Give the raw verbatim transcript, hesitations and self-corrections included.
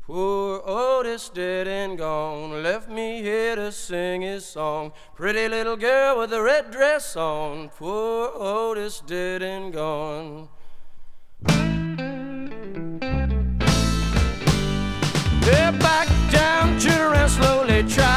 Poor Otis dead and gone, left me here to sing his song. Pretty little girl with a red dress on. Poor Otis dead and gone. Yeah, back down to the rest slowly. Try